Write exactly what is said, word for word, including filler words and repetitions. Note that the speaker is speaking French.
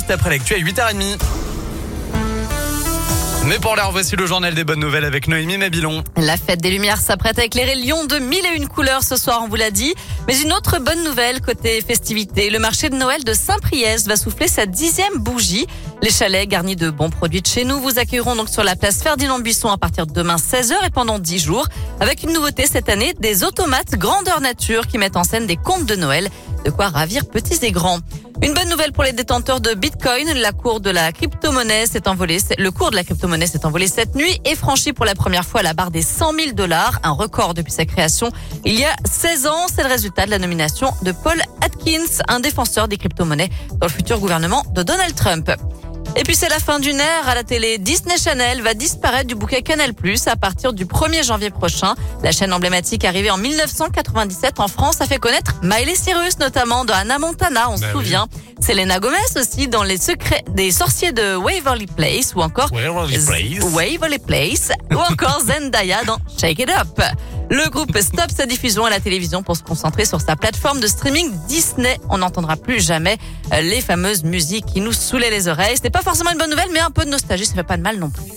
juste après l'actu à huit heures trente. Mais pour l'heure, voici le journal des bonnes nouvelles avec Noémie Mabilon. La fête des Lumières s'apprête à éclairer Lyon de mille et une couleurs ce soir, on vous l'a dit. Mais une autre bonne nouvelle côté festivité, le marché de Noël de Saint-Priest va souffler sa dixième bougie. Les chalets garnis de bons produits de chez nous vous accueilleront donc sur la place Ferdinand Buisson à partir de demain seize heures et pendant dix jours. Avec une nouveauté cette année, des automates grandeur nature qui mettent en scène des contes de Noël. De quoi ravir petits et grands. Une bonne nouvelle pour les détenteurs de Bitcoin. La cour de la crypto-monnaie s'est envolée, le cours de la crypto-monnaie s'est envolé cette nuit et franchi pour la première fois la barre des cent mille dollars, un record depuis sa création il y a seize ans. C'est le résultat de la nomination de Paul Atkins, un défenseur des crypto-monnaies dans le futur gouvernement de Donald Trump. Et puis c'est la fin d'une ère à la télé. Disney Channel va disparaître du bouquet Canal plus, à partir du premier janvier prochain. La chaîne emblématique arrivée en mille neuf cent quatre-vingt-dix-sept en France a fait connaître Miley Cyrus, notamment dans Hannah Montana, on se bah souvient. Oui. Selena Gomez aussi dans Les Secrets des Sorciers de Waverly Place ou encore Waverly Place, Waverly Place ou encore Zendaya dans Shake It Up. Le groupe stoppe sa diffusion à la télévision pour se concentrer sur sa plateforme de streaming Disney. On n'entendra plus jamais les fameuses musiques qui nous saoulaient les oreilles. Ce n'est pas forcément une bonne nouvelle, mais un peu de nostalgie, ça fait pas de mal non plus.